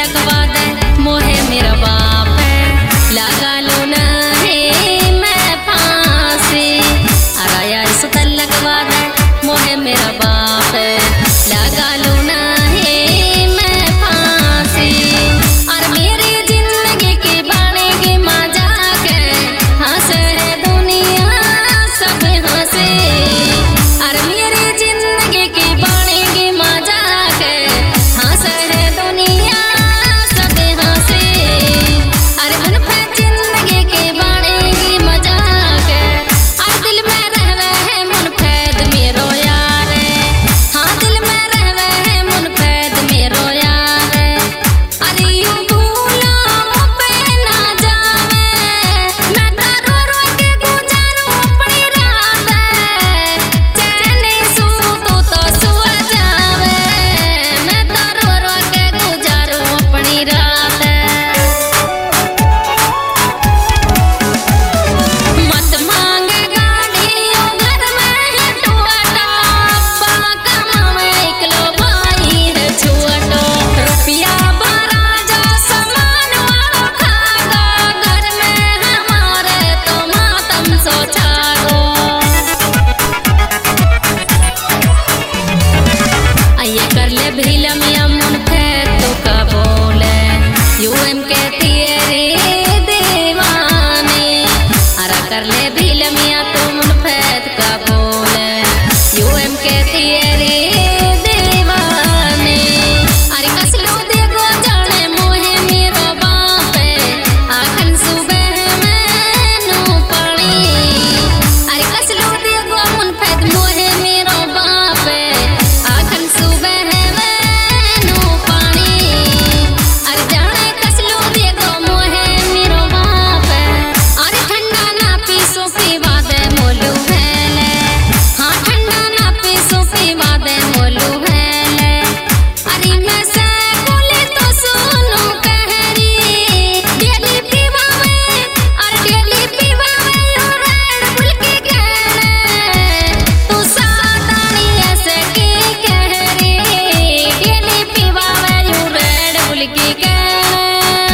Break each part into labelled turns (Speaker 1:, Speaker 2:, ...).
Speaker 1: लगवा दे मोहे मेरा बाप है, लगा लो ना है मैं फांसी। अरे यार सुतल लगवा दे मोहे मेरा बाप है, लगा लो ना है मैं फांसी। और मेरी जिंदगी की बनेगी मजाक हंसे दुनिया सब हंसे। और मेरी जिंदगी की बनेगी मजाक हंसे दुनिया सब हंसे। अरे मन पे जिंदगी की बनेगी मजाक और दिल में रहवे है मन फैद मेरो यार। हाँ दिल में रहवे है मन फैद मेरो यार। अरे यूं भूलो पे ना जावे मैं तारो रो के गुजारूं अपनी रात। चैन सू तो सुआ जावे मैं तारो रो के गुजारूं अपनी रात। मत मांग गाड़ियों घर में है टुआटा, अब्बा कमावे इकलो भाई है छुआटो। रुपया भरा जो सामान वालो खागा, घर में हमारे तो मातम सोचागो। आइए कर ले भीलम यमुन फेर तो का बोले यूएम के तेरे दीवाने। अरा कर ले भीलम या तुम फैद का बोले यूएम के तेरे दीवाने। अरे कसलो देखो जाने मोहे मेरो बाप आखन सुबह मैनू पानी। अरे कसलो देखो मुन फैद मोहे मेरो बाप आखन सुबह मैनू पानी। अरे जाने कसलो देखो मोहे मेरो बाप। अरे ठंडा ना पीसो पीवा दे मोलू भैले, हाँ ठंडा ना पीसो पीवा दे मोलू भैले। अरे मैं से बोले तो सुनो कहरी डेली पीवावे और डेली पीवावे यू रेड बुल की कहरे। तू सादानी ऐसे की कहरी डेली पीवावे यू रेड बुल की कहरे।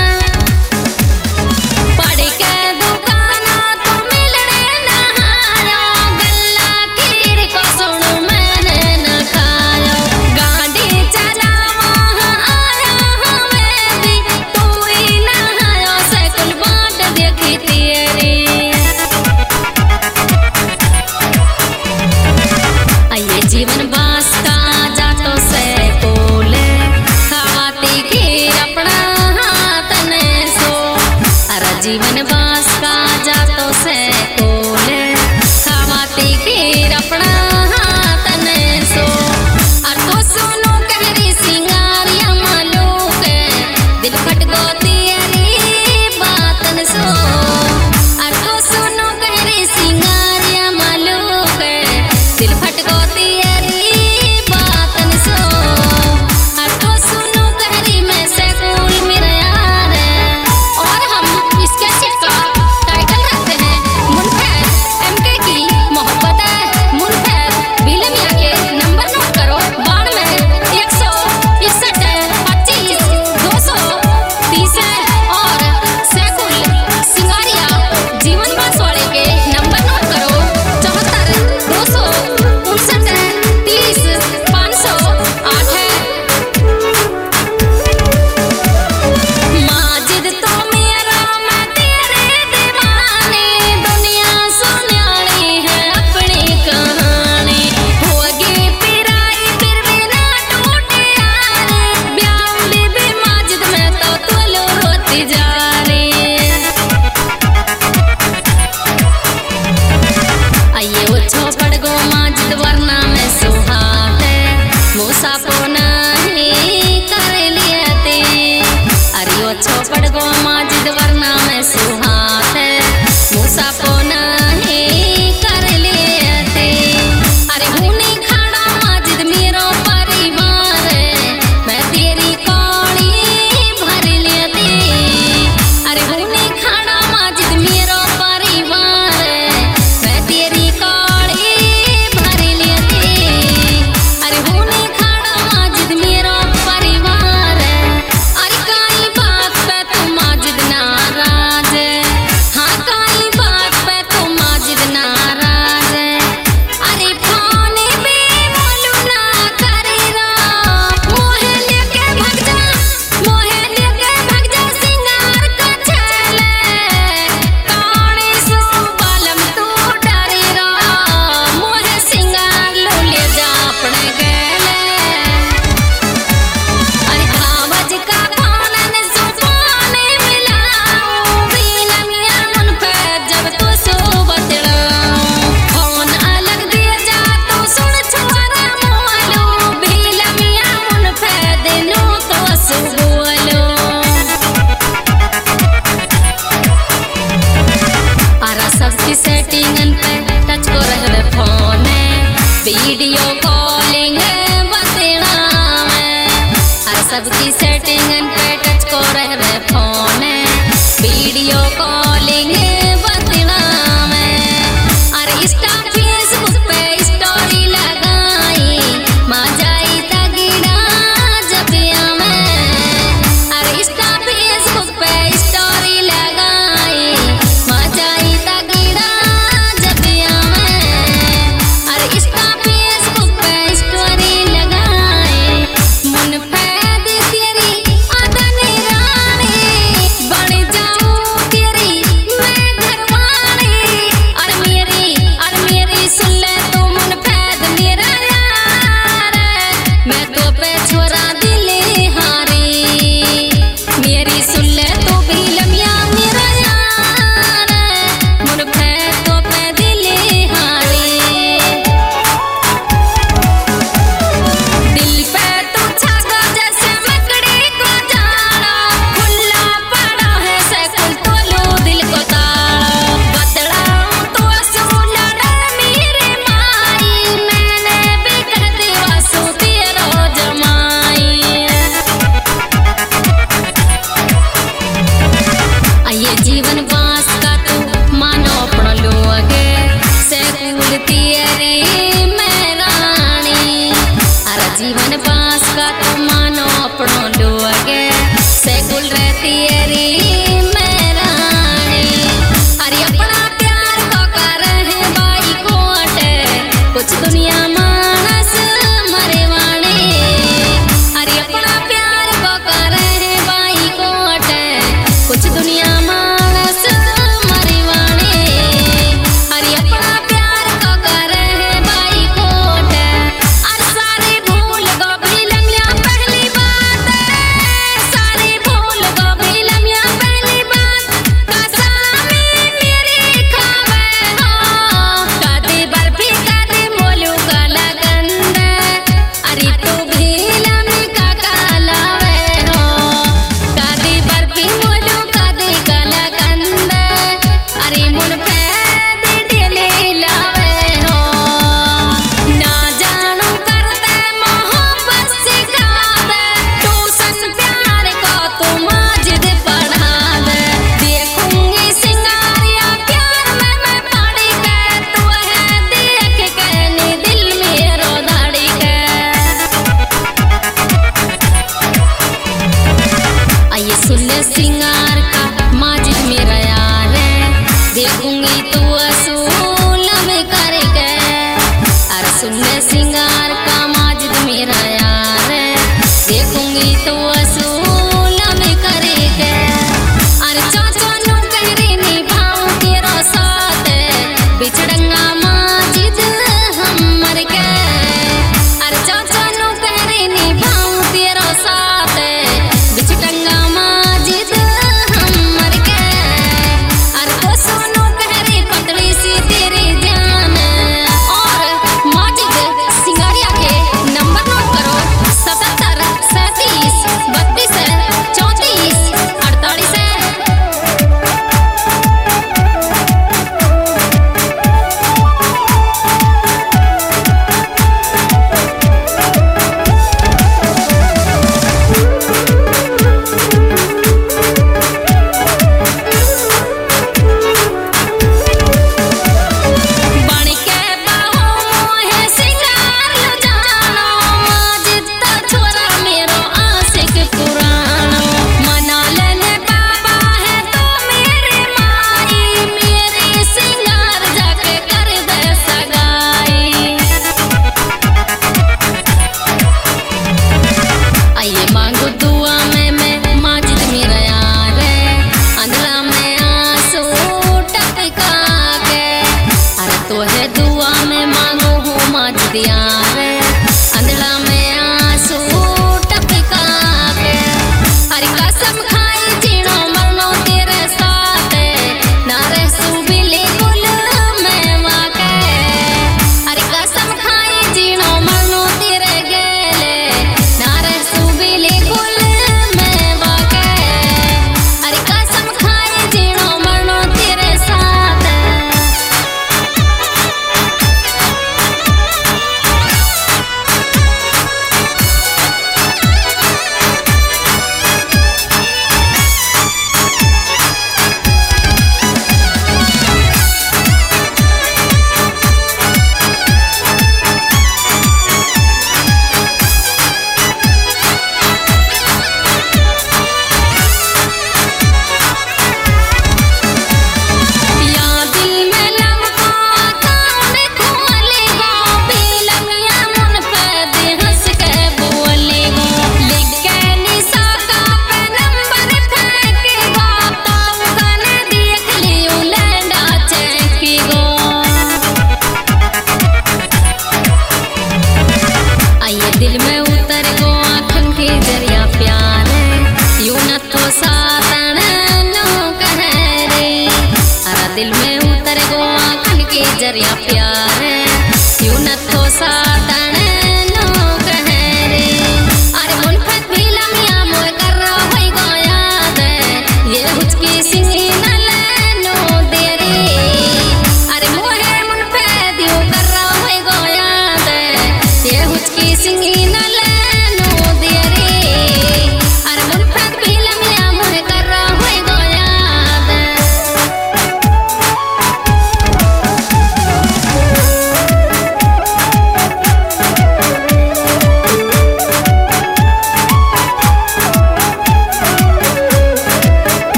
Speaker 1: पढ़ के दुकाना तो मिलने ना आयो, गल्ला खीर को सुनो मैंने न खायो। गाड़ी चलावा आया हमें भी तू ही ना आयो, साइकिल बाट देखी तेरी। आइए जीवन बास का जातो से बोले खाती खीर अपना वीडियो कॉलिंग बतना में हर सबकी सेटिंग पे टच को रहे फोन वीडियो कॉलिंग बतना में अरे इंस्टा फेसबुक पे स्टोरी लगाई मजाई तगड़ा जबिया में अरे इंस्टा फेसबुक पे स्टोरी लगाई मजाई तगड़ा जबिया में अरे इंस्टा फेसबुक पे स्टोरी लगाई मुन फैद तेरी अदन रानी बन जाऊं तेरी मैं घरवाली और मेरी सुन ले तू मुन फैद मेरा यार मैं तो पे छोरा दिले हारी मेरी सुन ले तू भी लमिया मेरा यार मुन फैद तो पे दिले हारी दिल पे तू छागा जैसे मकड़ी को जाना खुला पड़ा है सैकुल तोलो दिल को ताड़ा बदलाऊं तो असूल मेरे माई मैंने भी कह दी वासु तेरो जमाई ये जीवन बास का तू मानो अपना लोगे सैकुल तेरी मैं रानी अरे जीवन बास का तू मानो अपना लोगे सैकुल रहती तेरी मैं रानी अरे अपना प्यार को कर है बाई कोट कुछ दुनिया मानस मरे वाणे अरे अपना प्यार को कर है बाई कोट कुछ दुनिया मानस मरे वाणे अरे अपना प्यार को कर है बाई कोट अरे सारे भूल गो भी लम्या पहली बात सारे भूल गो भी लम्या पहली बात कसामी मेरी खावे हो कदे बर्फी कदे मोलू काला गंद अरे तू भी लम्या का कालावे हो कदे बर्फी मोलू कदे काला गंद अरे मुन फैद डेले लावे हो ना जानू करते मोहब्बत सिखावे ट्यूशन प्यार को तू माजिद पढ़ा दे देखूंगी सिंगारिया प्यार में मैं पड़ी के तू है देख के नी दिल मेरो धड़ी के आइए सुन ले सिंगार का माजिद मेरा यार है देखूंगी तू असूल में करके अरे सुन ले सिंगार का माजिद मेरा यार है देखूंगी तू असूल में करके अरे चाचा नु कहरी निभाऊं तेरा साथ बिछड़ंगा माजिद हम मर के अरे चाचा नु कहरी निभाऊं तेरा साथ बिछड़ंगा माजिद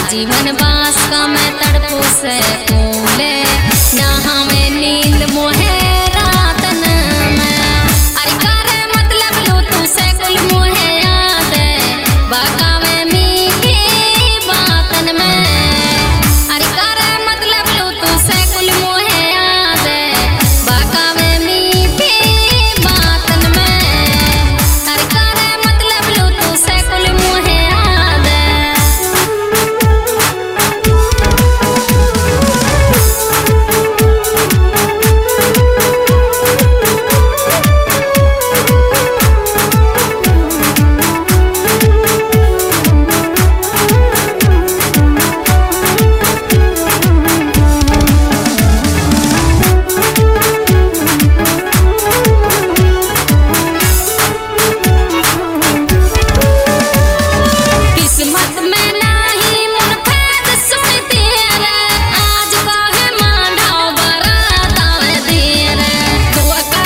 Speaker 1: जीवन बास का मैं तड़पू से